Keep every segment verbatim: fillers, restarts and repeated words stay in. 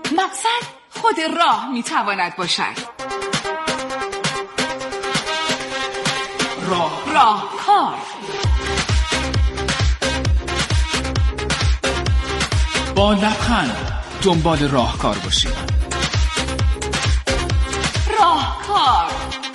مقصد خود راه میتواند باشد. راه راهکار. با لبخند دنبال راهکار باشید. راهکار.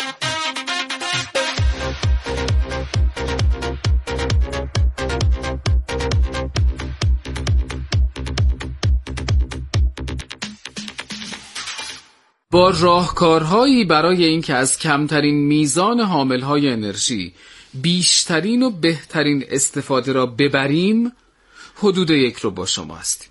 با راهکارهایی برای اینکه از کمترین میزان حاملهای انرژی بیشترین و بهترین استفاده را ببریم، حدود یک رو با شما هستیم.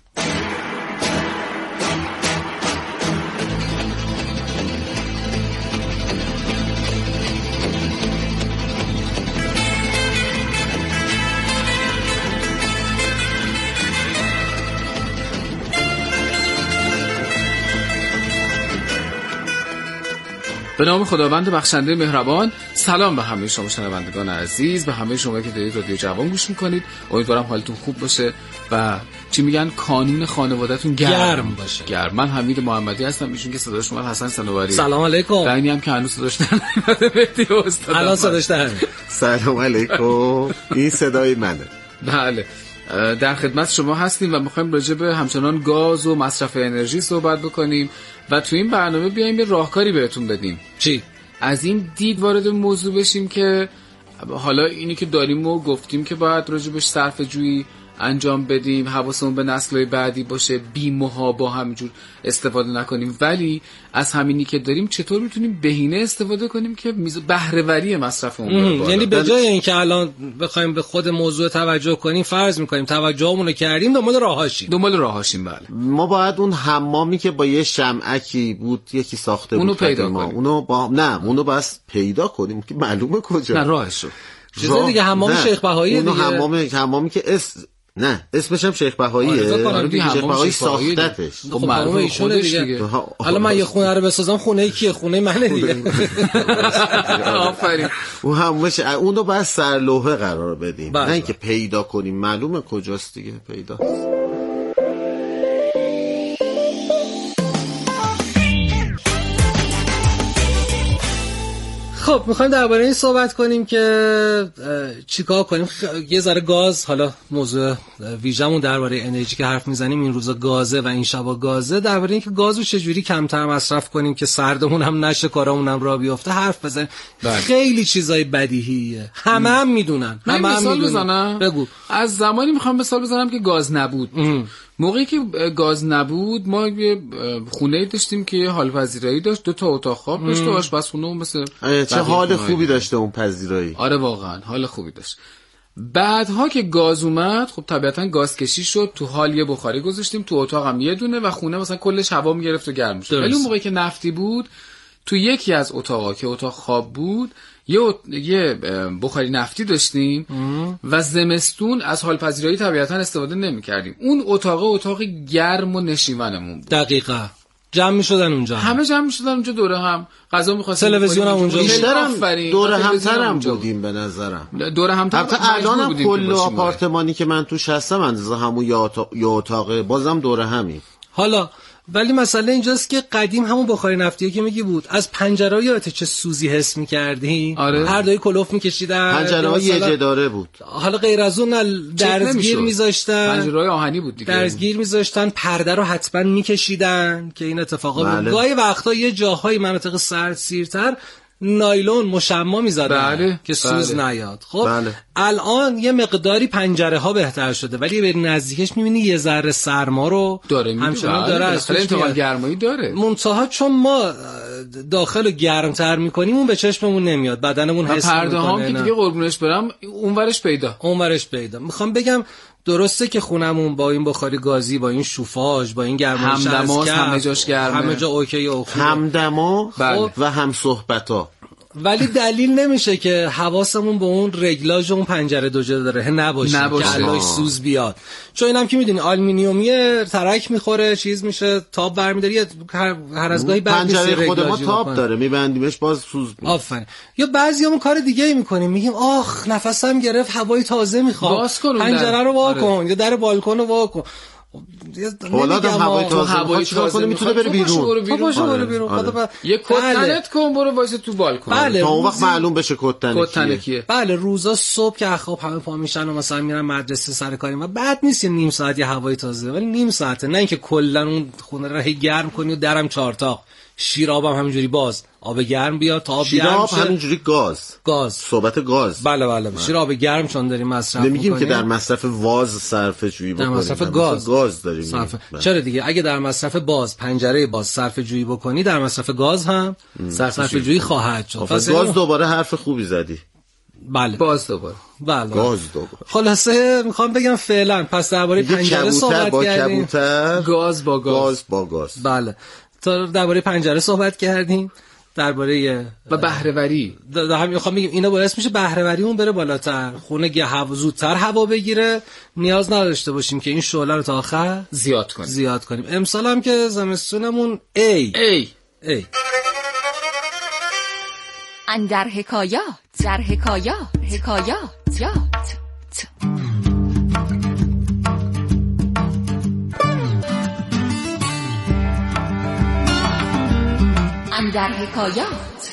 به نام خداوند بخشنده مهربان. سلام به همه شما شنوندگان عزیز، به همه شما که دارید رادیو جوان گوش میکنید. امیدوارم حالتون خوب باشه و چی میگن کانون خانواده‌تون گرم, گرم باشه. گرم. من حمید محمدی هستم، ایشون که صداش اومد حسن صنوبری. سلام علیکم. رنگی هم که هنوز صداش نمیاد مهدی استاد. الان صداش در سلام علیکم. این صدای منه. بله. در خدمت شما هستیم و میخوایم راجع به همچنان گاز و مصرف انرژی صحبت بکنیم و تو این برنامه بیایم یه راهکاری بهتون بدیم. چی؟ از این دید وارد موضوع بشیم که حالا اینی که داریم و گفتیم که باید راجبش صرف جویی انجام بدیم، حواسمون به نسل‌های بعدی باشه، بی محابا همینجور استفاده نکنیم، ولی از همینی که داریم چطور میتونیم بهینه استفاده کنیم که بهره‌وری مصرفمون بره بالا. یعنی به جای اینکه الان بخوایم به خود موضوع توجه کنیم، فرض می‌کنیم توجهمون رو کردیم، دنبال راهاشیم. دنبال راهاشیم بله. ما باید اون حمامی که با یه شمعکی بود یکی ساخته اونو بود پیدا ما. کنیم. اونو با نه، اونو بس پیدا کنیم که معلومه کجا. نه راهشو. چیز دیگه حمام شیخ بهایی دیگه. اونو حمام حمامی که اس نه اسمش هم شیخ بهاییه. شیخ بهایی ساختتش. خب معلومه ایشونه دیگه. حالا من یه خونه رو بسازم، خونه کیه؟ خونه منه دیگه. آفرین. اون همش اونو بس سرلوحه قرار بدیم، نه اینکه پیدا کنیم. معلومه کجاست دیگه، پیدا. خب میخوایم درباره این صحبت کنیم که چیکار کنیم. یه ذره گاز، حالا موضوع ویژمون درباره انرژی که حرف میزنیم این روزا گازه و این شبا گازه، درباره اینکه گازو چجوری کمتر مصرف کنیم که سردمون هم نشه، کارامون هم راه بیفته حرف بزنیم. خیلی چیزای بدیهیه، همه هم میدونن. همه هم مثال بزنم. بگو. از زمانی میخوام مثال بزنم که گاز نبود. ام. موقعی که گاز نبود ما یه خونه‌ای داشتیم که حال پذیرایی داشت، دو تا اتاق خواب داشت و آشپزخونه مثل چه حال خوبی داشته اون پذیرایی. آره واقعا حال خوبی داشت. بعدها که گاز اومد خب طبیعتا گاز کشی شد، تو حال یه بخاری گذاشتیم، تو اتاقم یه دونه و خونه مثلا کلش هوا میگرفت و گرم شد. ولی اون موقعی که نفتی بود تو یکی از اتاقا که اتاق خواب بود یه یه بخاری نفتی داشتیم ام. و زمستون از حال پذیرایی طبیعتا استفاده نمی‌کردیم. اون اتاق اتاق گرم و نشیمنمون بود. دقیقاً. جمع می‌شدن اونجا. همه جمع می‌شدن اونجا دوره هم. غذا می‌خواستیم. تلویزیون هم اونجا. بیشترم دوره همترم بودیم به نظرم. دوره همتر. البته الانم کل آپارتمانی که من توش هستم اندازه همون یا اتاق بازم دوره همین. حالا ولی مسئله اینجاست که قدیم همون بخاری نفتیه که میگی بود، از پنجره‌ها یادت چه سوزی حس می‌کردی؟ آره. هر دوی کلوف می‌کشیدن. پنجره‌ها یه جداره بود. حالا غیر از اون درزگیر می‌ذاشتن. پنجره‌های آهنی بود دیگه. درزگیر می‌ذاشتن، پرده رو حتما می‌کشیدن که این اتفاقا بله. گاهی وقتا یه جاهای مناطق سردسیرتر نایلون مشما می‌زدن بله. که سوز بله. نیاد. خب بله. الان یه مقداری پنجره ها بهتر شده، ولی به نزدیکش می‌بینی یه ذره سرما رو داره، همچنان داره، از انتقال گرمایی داره. منتها چون ما داخل رو گرمتر می‌کنیم اون به چشممون نمیاد، بدنمون حس نمی‌کنه. پرده ها که دیگه قربونش برم اونورش پیدا اونورش پیدا. میخوام بگم درسته که خونمون با این بخاری گازی، با این شوفاژ، با این گرمایش همدماست، همه جاش گرمه، همه جا اوکی و خوبه، همدما بله. و هم صحبتا، ولی دلیل نمیشه که حواسمون به اون رگلاژ اون پنجره دو جداره نباشه, نباشه. که علاش سوز بیاد. چون اینم که میدونی آلومینیومیه، ترک میخوره، چیز میشه، تاب برمی‌داری، هر هر از گاهی بعد پنجره خود ما تاب داره، میبندیمش باز سوز میاد. آفرین. یا بعضیامون کار دیگه ای میکنیم، میگیم آخ نفسم گرفت، هوای تازه میخوام، پنجره رو وا کن یا در بالکن رو وا کن. حالا هم هوای تازه هوای تازه میتونه بره بیرون. تو باشه برو بیرون. آره. یه کتنت کن برو وایس تو بالکن. بله تا اون وقت معلوم بشه کتن کیه. بله روزا صبح که خب همه پا میشن و مثلا میرن مدرسه سر کاری و بعد نیست یه نیم ساعت یه هوای تازه، ولی نیم ساعته، نه اینکه کلا اون خونه رو گرم کنی و درم چارتاق. شیراب هم همینجوری باز آب گرم بیاد تا آب گرم شه. همینجوری گاز گاز صحبت گاز. بله بله شیراب گرم چون داریم مصرف میکنیم. نمیگیم که در مصرف واز صرفه جویی بکنیم، در مصرف گاز گاز داریم صرف. چرا دیگه اگه در مصرف باز پنجره باز صرفه جویی بکنی، در مصرف گاز هم صرفه جویی خواهد شد. پس گاز دوباره حرف خوبی زدی. بله باز دوباره بله گاز دوباره. خلاصه میخوام بگم فعلا پس درباره پنجره صحبت با کردیم. کبوتر گاز با گاز. گاز با گاز. بله تا درباره پنجره صحبت کردیم، درباره و بهره‌وری هم میخوام بگم اینا باعث میشه بهره‌وریمون بره بالاتر، خونه گه هوا زودتر هوا بگیره، نیاز نداشته باشیم که این شعله رو تا آخر زیاد کنیم زیاد کنیم. امسال هم که زمستونمون ای ای ای اندر حکایات در حکایات حکایات یات اندر حکایات.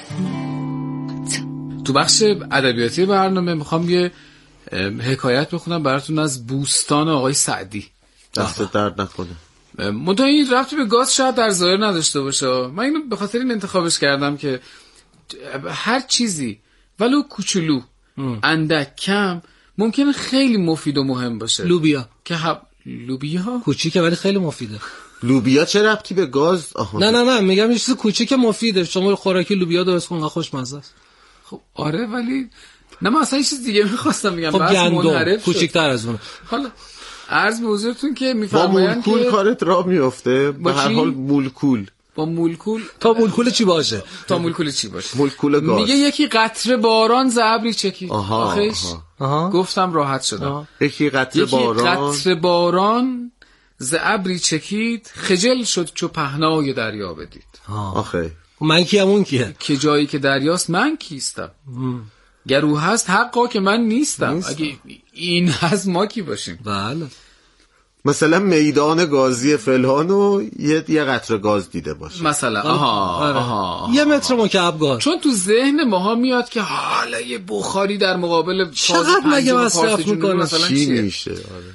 تو بخش ادبیاتی برنامه میخوام یه حکایت بخونم براتون از بوستان آقای سعدی. دست درد نکنه. منتها این ربطی به گاز شاید در ظاهر نداشته باشه، من اینو به خاطر این انتخابش کردم که هر چیزی ولو کوچولو اندک کم ممکنه خیلی مفید و مهم باشه. لوبیا که ها... لوبیا کوچیکه ولی خیلی مفیده. لوبیا چه ربطی به گاز؟ آها نه نه نه میگم یه چیز کوچیک مفیده. شما خوراکی لوبیا درست کن خوشمزه است. خب آره ولی نه من اصلا یه چیز دیگه می‌خواستم بگم. خب گندم کوچیک‌تر از اون. حالا عرض به حضورتون که میفرمایند که با مولکول کارت راه میفته. به هر حال مولکول با مولکول تا مولکول چی باشه؟ تا مولکول چی باشه؟ مولکول گاز. میگه یکی قطره باران ز ابری چکید. آخیش آها. گفتم راحت شدم. آها. یکی قطره باران یکی قطره باران ز ابری چکید، خجل شد چو پهنای دریا بدید. آخه من کیم اون کیه؟ که جایی که دریاست من کیستم؟ گر او هست حقا که من نیستم. نیستم. اگه این هست ما کی باشیم؟ بله مثلا میدان گازی فلانو یه یه قطره گاز دیده باشه مثلا. آها آره. آها یه متر مکعب گاز. چون تو ذهن ماها میاد که حالا یه بخاری در مقابل چقدر مگه مصرف میکنه مثلا چی چیه؟ میشه؟ آره.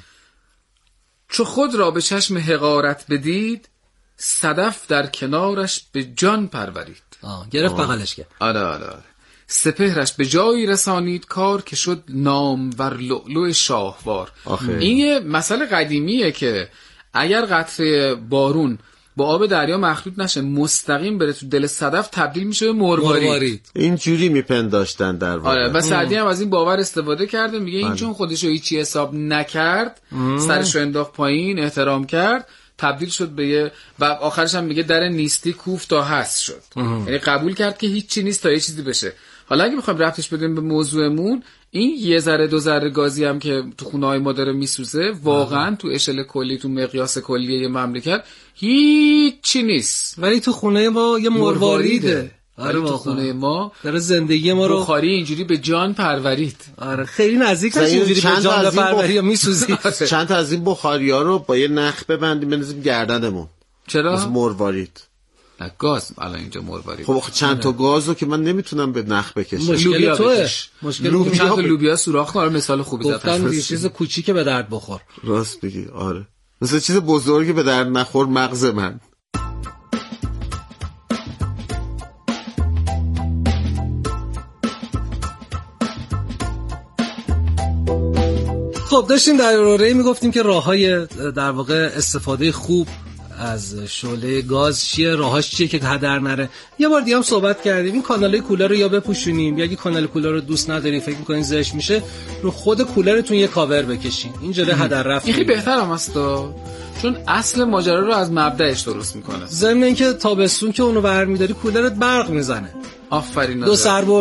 چو خود را به چشم حقارت بدید، صدف در کنارش به جان پرورید. آه گرفت بغلش کرد. آره آره آره. سپهرش به جایی رسانید کار، که شد نامور لؤلؤ شاهوار. این یه مسئله قدیمیه که اگر قطره بارون با آب دریا مخلوط نشه مستقیم بره تو دل صدف تبدیل میشه به مروارید. این جوری میپنداشتن در واقع. آره و سعدی هم از این باور استفاده کرده. میگه این چون خودش رو هیچی حساب نکرد، سرش رو انداخت پایین، احترام کرد، تبدیل شد به یه و آخرش هم میگه در نیستی کوف تا هست شد. یعنی قبول کرد که هیچی نیست تا یه چیزی بشه. حالا اگه بخوایم ربطش بدیم به موضوعمون، این یه ذره دو ذره گازی هم که تو خونه‌های ما داره میسوزه، واقعا تو اشل کلی، تو مقیاس کلی یه مملکت هیچی نیست، ولی تو خونه ما یه مرواریده. آره تو خونه ما داره زندگی ما رو بخاری اینجوری به جان پرورید. آره خیلی نزدیک هست اینجوری به جان پروری یا میسوزید. چند تا از این بخاری‌ها رو با یه نخ ببندیم بنزیم گردنمون. چرا؟ مثل مروارید. نه گاز الان اینجا مروارید. خب چند تا گازو که من نمیتونم به نخ بکشم. مشکل توئه. مشکل لوبیا چند تا لوبیا سوراخ کن. مثال خوبی زدم. گفتن یه چیز کوچیکه به درد بخور. راست میگی. آره. مثلا چیز بزرگی به درد نخور مغز من. خب داشتیم در ارائه میگفتیم که راههای در واقع استفاده خوب از شعله گاز چیه، راهاش چیه که هدر نره. یه بار دیگه هم صحبت کردیم این کانال کولر رو یا بپوشونیم، یا اگه کانال کولر رو دوست ندارین فکر می‌کنین زشت میشه، رو خود کولرتون یه کاور بکشین. این جلوی هدر رفت. این خیلی بهتر هم هست چون اصل ماجرا رو از مبدأش درست میکنه. ضمن اینکه تابستون که اونو برمی‌داری کولرت برق میزنه. آفرین. دو سر برده.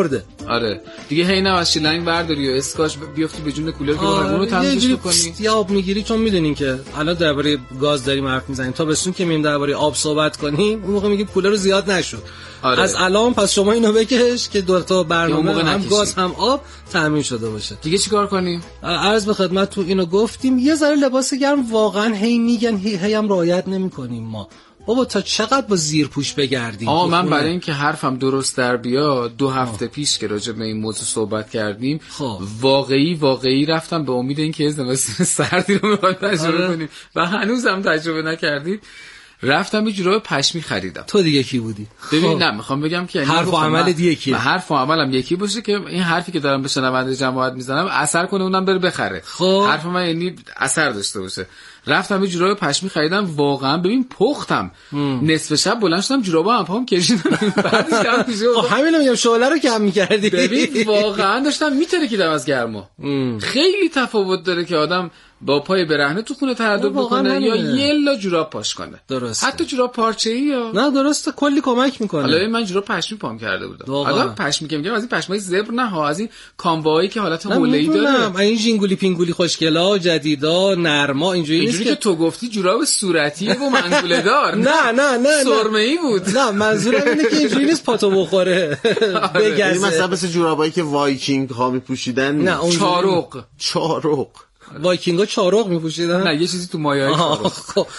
آره دیگه هی نه از شیلنگ برداری و اسکاش بیفتی به جون کولر که همون رو تمومش کنی یا آب میگیری. چون میدونین که الان درباره گاز داریم حرف میزنیم، تا بسون که مییم درباره آب صحبت کنیم اون موقع میگیم کولر رو زیاد نشد. آره. از الان پس شما اینو بکش که دو تا برنامه هم گاز هم آب تامین شده باشه. دیگه چیکار کنیم؟ عرض به خدمت تو اینو گفتیم. یه ذره لباس گرم واقعا هی میگن هی, هی هم رعایت نمی‌کنیم ما. بابا تا چقدر با زیرپوش بگردیم؟ آه من برای اینکه حرفم درست در بیاد دو هفته آه. پیش که راجع به این موضوع صحبت کردیم خب. واقعی واقعی رفتم به امید اینکه زمستون سردی رو می‌خوام تجربه آره. کنیم و هنوزم تجربه نکردید. رفتم یه جوراب پشمی خریدم. تو دیگه کی بودی؟ ببین نه میخوام بگم که حرف و عمل دیگه کیه؟ حرف و عملم یکی باشه که این حرفی که دارم به شنونده جماعت میزنم اثر کنه اونم بره بخره. خب حرف من یعنی اثر داشته باشه. رفتم یه جوراب پشمی خریدم واقعا ببین پختم. مم. نصف شب بلند شدم جورابا هم پام کشیدم. بعدش کم میشه. خب همین میگم شعله رو کم می‌کردی. ببین واقعا داشتم میترکیدم از گرما. خیلی تفاوت داره که آدم با پای برهنه تو خونه تردد بکنه یا یه لا جوراب پاش کنه. درسته. حتی جوراب پارچه‌ای یا نه درسته کلی کمک میکنه. حالا من جوراب پشمی پام کرده بودم. آدم پشمی که میگم از این پشمای زبر نه ها، از این کاموایی که حالت حوله‌ای داره. این جینگولی پینگولی خوشگلا جدیدا نرما اینجوری نیست که تو گفتی جوراب صورتی و منگوله دار. نه نه نه سرمه‌ای بود. نه منظورم اینه که اینجوری نیست پاتو بخوره. بگذره. مثلا مثل جورابایی که وایکینگ ها میپوشیدن. نه چارق. چارق. وایکینگا چارق میپوشیدن. نه یه چیزی تو مایه‌های چارق.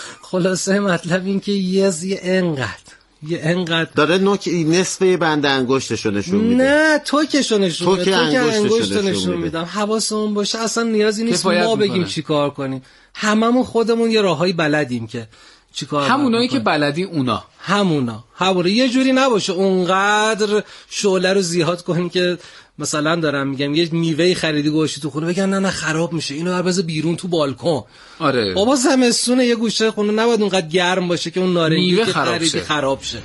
خلاصه مطلب این که یه یه انقدر یه انقدر داره نوک نصف بند انگشتشو نشون میده. نه توکشو نشون میده. تو که انگشتشو نشون میدم. حواسمون باشه اصلا نیازی نیست ما بگیم چیکار کنیم. هممون خودمون یه راههایی بلدیم که چیکار کنیم. همونایی که بلدی اونا همونا همونا یه جوری نباشه اونقدر شعله رو زیاد کنیم که مثلا دارم میگم یه میوه خریدی گوشی تو خونه بگن نه نه خراب میشه اینو بر بذار بیرون تو بالکن. آره بابا زمستونه یه گوشه خونه نباید اونقدر گرم باشه که اون نارنجی که خریدی خراب شه.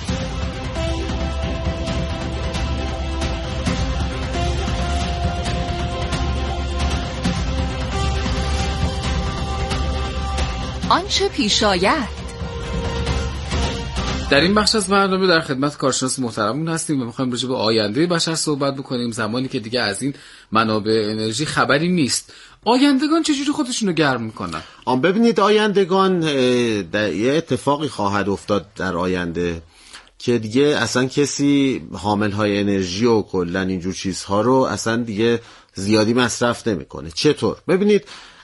آنچه پیش آید. در این بخش از برنامه در خدمت کارشناس محترمون هستیم و می‌خوایم راجع به آینده بشر صحبت بکنیم، زمانی که دیگه از این منابع انرژی خبری نیست. آیندگان چجوری خودشونو گرم میکنن؟ آن ببینید آیندگان در یه اتفاقی خواهد افتاد در آینده که دیگه اصلا کسی حامل‌های انرژی و کلا اینجور چیزها رو اصلا دیگه زیادی مصرف نمیکنه. چطور؟ ببینید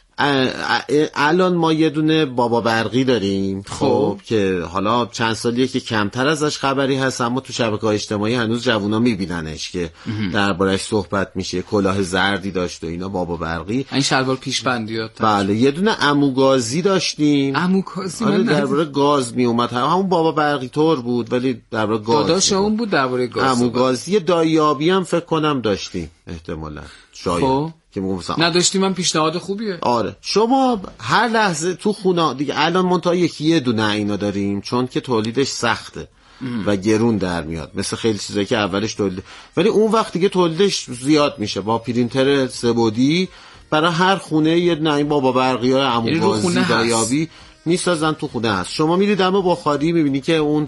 الان ما یه دونه بابا برقی داریم خب که حالا چند سالیه که کمتر ازش خبری هست، اما تو شبکه‌های اجتماعی هنوز جوونا میبیننش که دربارش صحبت میشه. کلاه زردی داشت و اینا بابا برقی، این شلوار پیشبندیات. بله یه دونه عموگازی داشتیم. عموگازی آره درباره گاز میومد، همون بابا برقی طور بود ولی درباره گاز داداش اون بود. درباره گاز عموگازی دایابی هم فکر کنم داشتیم احتمالاً شاید خب. که نداشتیم. من پیشنهاد خوبیه. آره شما هر لحظه تو خونه دیگه الان منتها یکی یه دونه اینا داریم چون که تولیدش سخته ام. و گرون در میاد مثل خیلی چیزایی که اولش تولید، ولی اون وقت دیگه تولیدش زیاد میشه با پرینتر سه‌بعدی برای هر خونه یه دونه این بابا برقی‌های عموگازی دایابی میسازن تو خونه هست. شما میرید دم بخاری میبینی که اون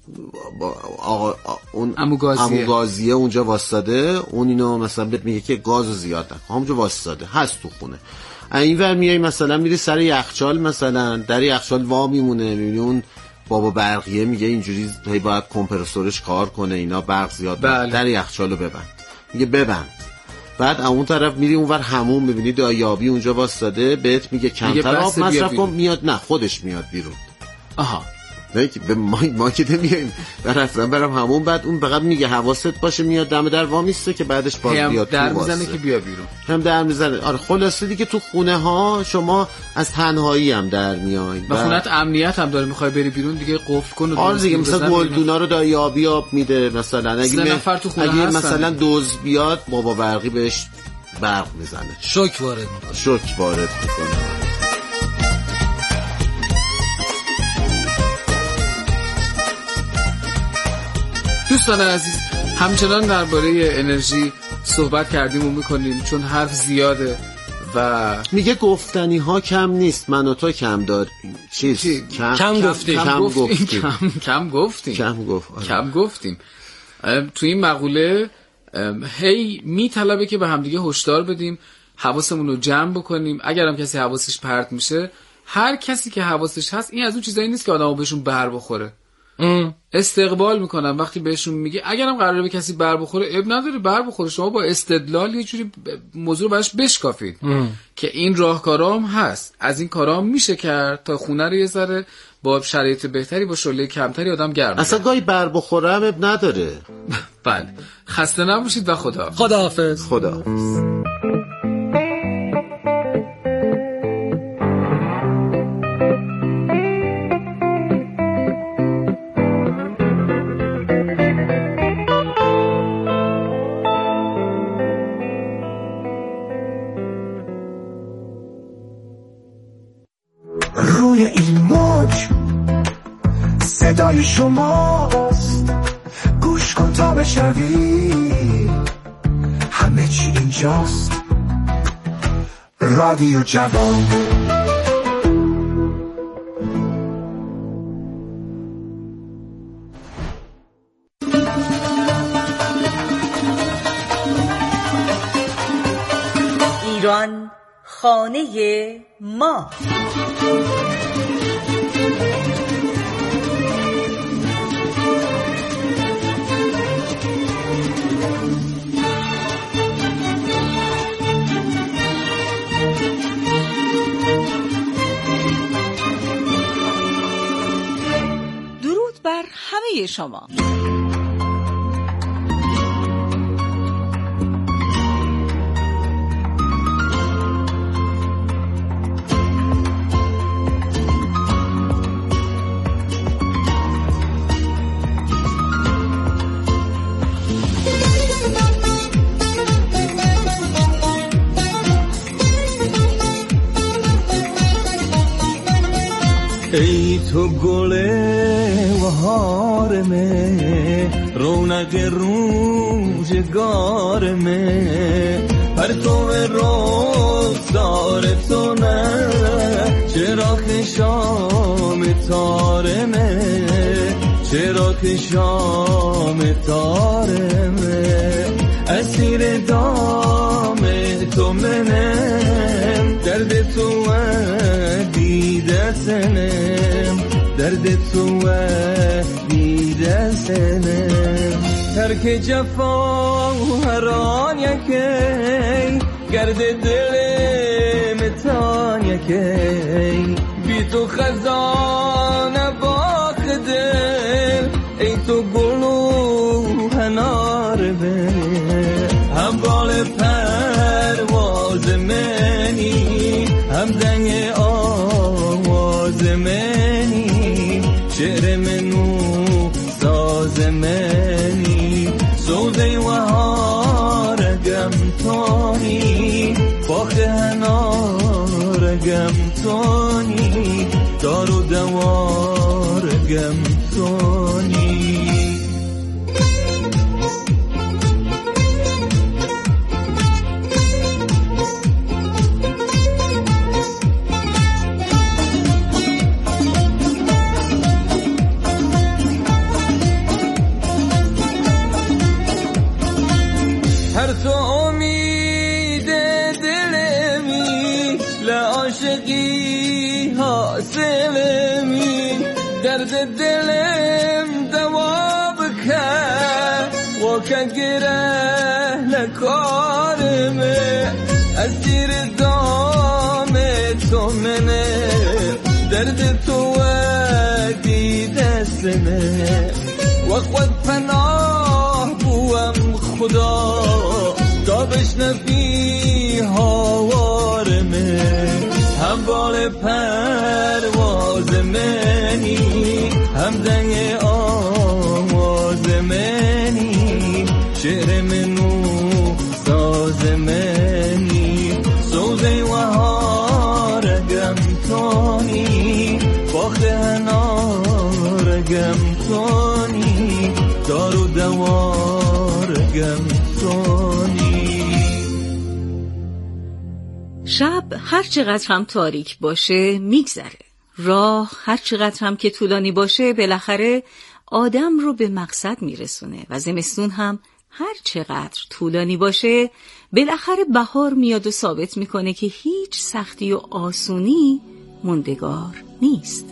آقا اون عموگازیه اونجا واسطاده، اون اینو مثلا بهت میگه که گازو زیاد نکن، همونجا واسطاده هست تو خونه. اینور میای مثلا میری سر یخچال، مثلا در یخچال وا میمونه، میبینی اون بابا برقیه میگه اینجوری هی باید کمپرسورش کار کنه، اینا برق زیاد بله. در یخچالو ببند، میگه ببند. بعد اون طرف میری اونور همون میبینی دایابی اونجا واسطاده بهت میگه کمتر آب مصرف کن، میاد نه خودش میاد بیرون. آها نه که به ما ما که نمیایم برفتم برام همون، بعد اون فقط میگه حواست باشه میاد دم در وا میسته که بعدش باز بیاد تو در میزنه که بیا بیرون، هم در میزنه. آره خلاصه دیگه تو خونه ها شما از تنهایی هم در میایید و خونت امنیت هم داره، میخوای بری بیرون دیگه قفل کن و آره دیگه مثلا گلدونا رو دایابی آب میده مثلا، اگه نفر تو خونه اگه مثلا دوز بیاد بابا برقی بهش برق میزنه، شوک وارد میکنه شوک وارد میکنه. دوستان عزیز همچنان درباره انرژی صحبت کردیم و میکنیم چون حرف زیاده و میگه گفتنی ها کم نیست، من و تو کم داریم. چیز چی؟ کم, کم گفتیم کم گفتیم کم, کم گفتیم کم گفت آره. کم گفتیم تو این مقوله هی میطلبه که به همدیگه هشدار بدیم، حواسمون رو جمع بکنیم. اگرم کسی حواسش پرت میشه، هر کسی که حواسش هست، این از اون چیزایی نیست که آدمو بهشون بر بخوره. ام. استقبال میکنم وقتی بهشون میگه اگرم قراره به کسی بر بخوره اب نداره بر بخوره، شما با استدلال یه جوری موضوع رو براش بشکافید ام. که این راهکارام هست، از این کارام میشه کرد تا خونه رو یه ذره با شرایط بهتری با شعله کمتری آدم گرم. اصلا گاهی بر بخوره هم اب نداره. بله، خسته نباشید و خدا خداحافظ. خداحافظ. روی این موج صدای شماست، گوش کن تا بشنوی همه چی اینجاست. رادیو جوان. ایران خانه ما. درود بر همه شما. ای تو گل بهارمه، رونق روزگارمه، پرتو رخسار تو نه، چراغ شام تارمه، چراغ شام تارمه، اسیر دام تو منم، درد تو دیده سنم، درد تو دیده سنم، ترک جفا هران یکی، گرد دل متان یکی، بی تو خزانه باخ دل، ای تو گلو هنار به، هم بال پرواز منی، هم زنگ آواز منی، شعر منو ساز منی، سوزه و هارگم تانی، باخ هنارگم تانی، دار و دوارگم تانی. هر تو امید دلمی، لعاشقی حاصلمی، درد دلم دوا بکن و که گره نکارمه، اسیر دام تو منه، درد تو دیده سنه، و خود پناه بوم خدا تا بشنفی هوارمه، هم بال پرواز منی، هم زنگ آواز منی، شعر منو ساز منی، سوزه و هارگم تانی، باخ هنارگم تانی، دار و دوارگم تانی. شب هر چقدر هم تاریک باشه میگذره، راه هر چقدر هم که طولانی باشه بالاخره آدم رو به مقصد میرسونه و زمستون هم هر چقدر طولانی باشه بالاخره بهار میاد و ثابت میکنه که هیچ سختی و آسونی موندگار نیست.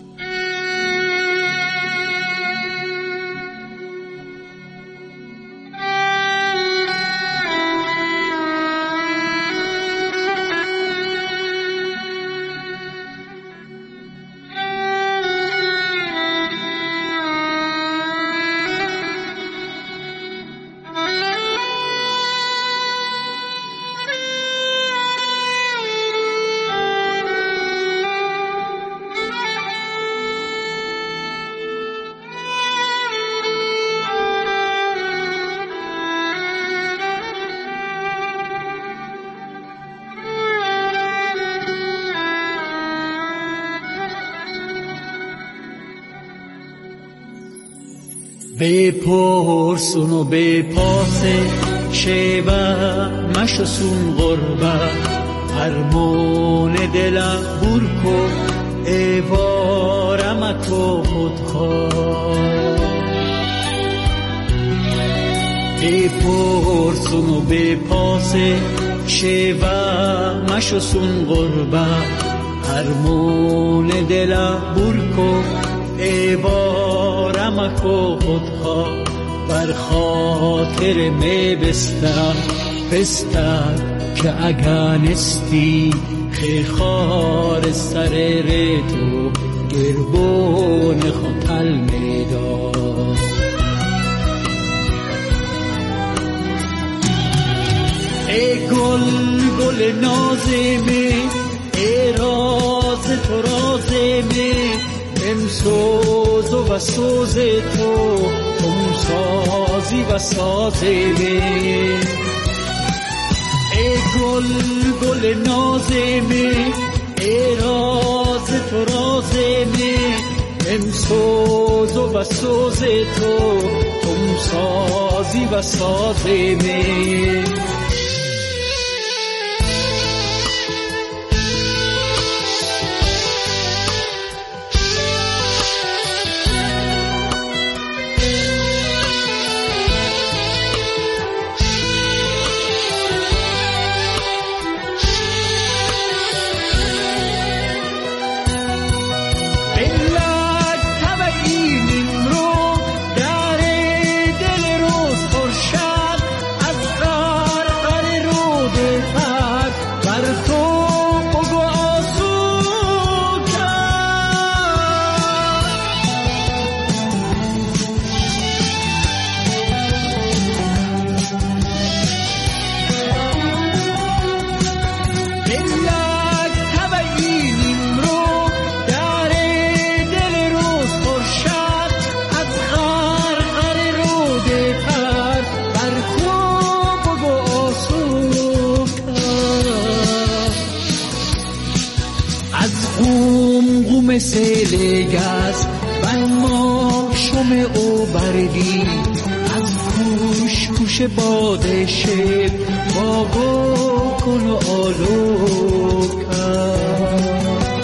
بپرسون و بپاسه شیوه مشسون غربت هرمون دلم برکو ایوارمتو خودخواه بپرسون و بپاسه شیوه مشسون غربت هرمون دلم برکو ایوارم کو خودها بر خاطر می بستر بستر که اگانستی خیر خار سر تو گربون خطل میدار ای گل گل نازمی ای راز تو رازمی ام سوز و سوز تو ام سازی و ساز می ای گل گل ناز می ای راز تو راز می ام سوز و سوز تو ام سازی و ساز می مثل گز من ما شم او بردی از کوش کوش باد شب باغو کن و آلو کن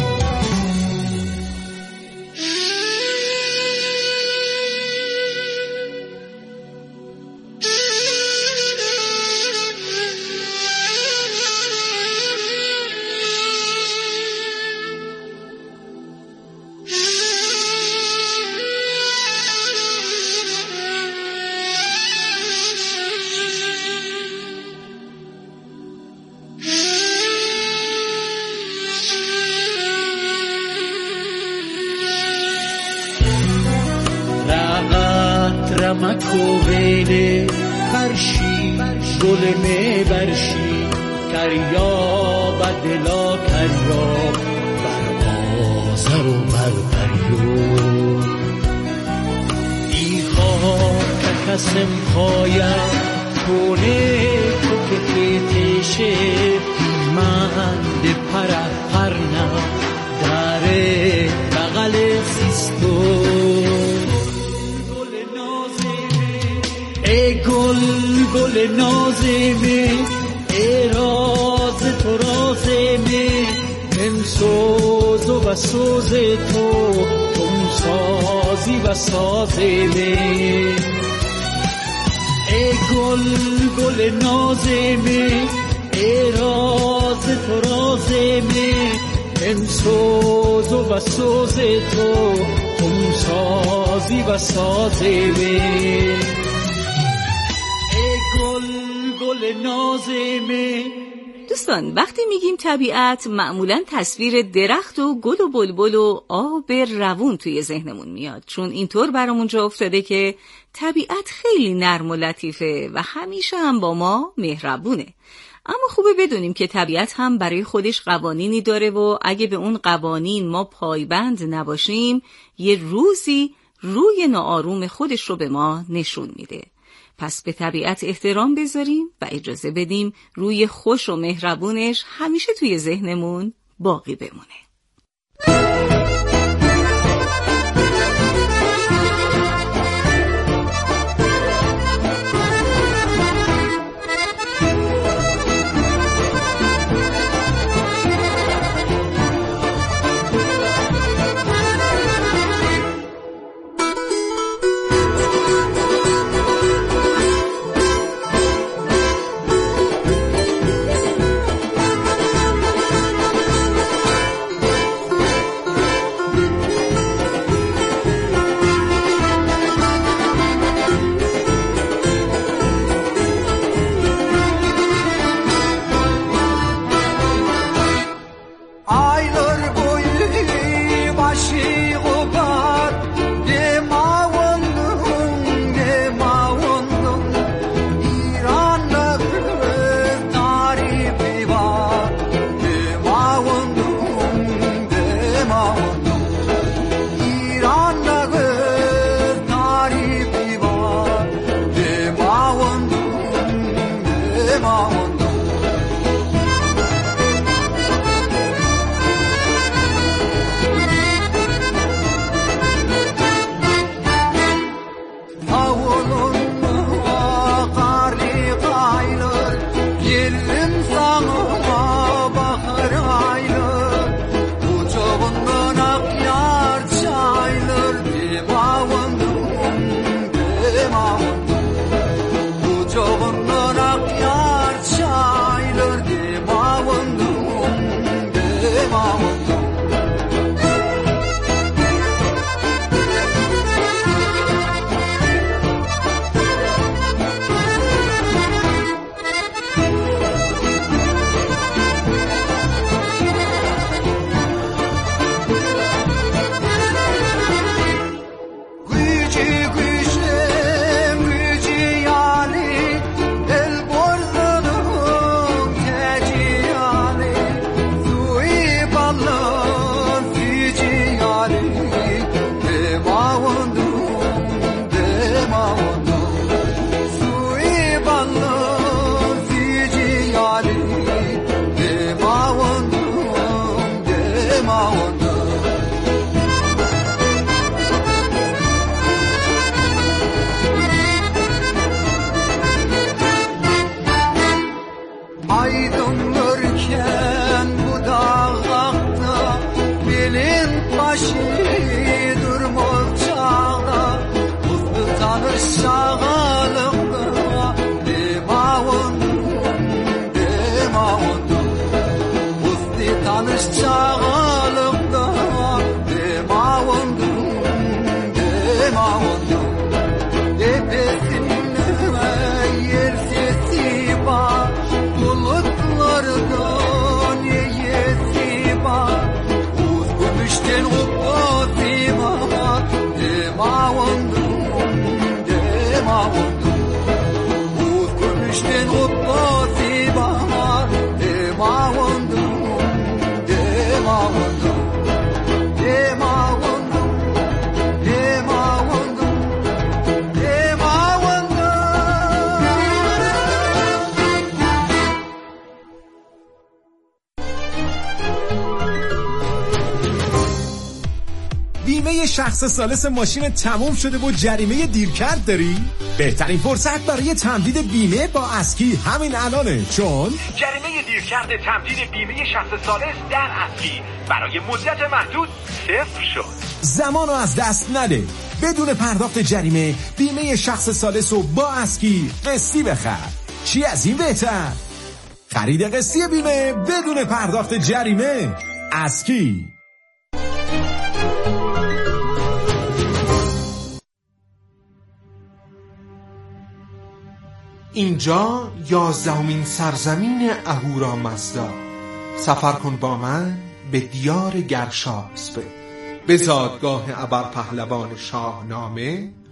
رمکو بین فرشی گل می برشی کریا بدلا کریا بر آزر و بر پریو ای خواه که کسم خوایم کنه تو که پیتشه من ده پره پرنه داره بغل سیستو ای گل گل نازمی ای راز تو رازمی ام سوز و سوز تو ام سازی و سازمی ای گل گل نازمه ای راز تو رازمه من سوز و سوز تو هم سازی و سازمه ای گل گل نازمه. دوستان وقتی میگیم طبیعت معمولاً تصویر درخت و گل و بلبل و آب روون توی ذهنمون میاد، چون اینطور برامون جا افتاده که طبیعت خیلی نرم و لطیفه و همیشه هم با ما مهربونه. اما خوبه بدونیم که طبیعت هم برای خودش قوانینی داره و اگه به اون قوانین ما پایبند نباشیم یه روزی روی ناآروم خودش رو به ما نشون میده. پس به طبیعت احترام بذاریم و اجازه بدیم روی خوش و مهربونش همیشه توی ذهنمون باقی بمونه. شخص ثالث ماشین تموم شده و جریمه دیرکرد داری؟ بهترین فرصت برای تمدید بیمه با اسکی همین الانه، چون جریمه دیرکرد تمدید بیمه شخص ثالث در اسکی برای مدت محدود صفر شد. زمانو از دست نده. بدون پرداخت جریمه بیمه شخص ثالث رو با اسکی قسطی بخر. چی از این بهتر؟ خرید قسطی بیمه بدون پرداخت جریمه. اسکی. اینجا یازدهمین سرزمین اهورامزدا. سفر کن با من به دیار گرشاسب، به زادگاه ابرپهلوان شاهنامه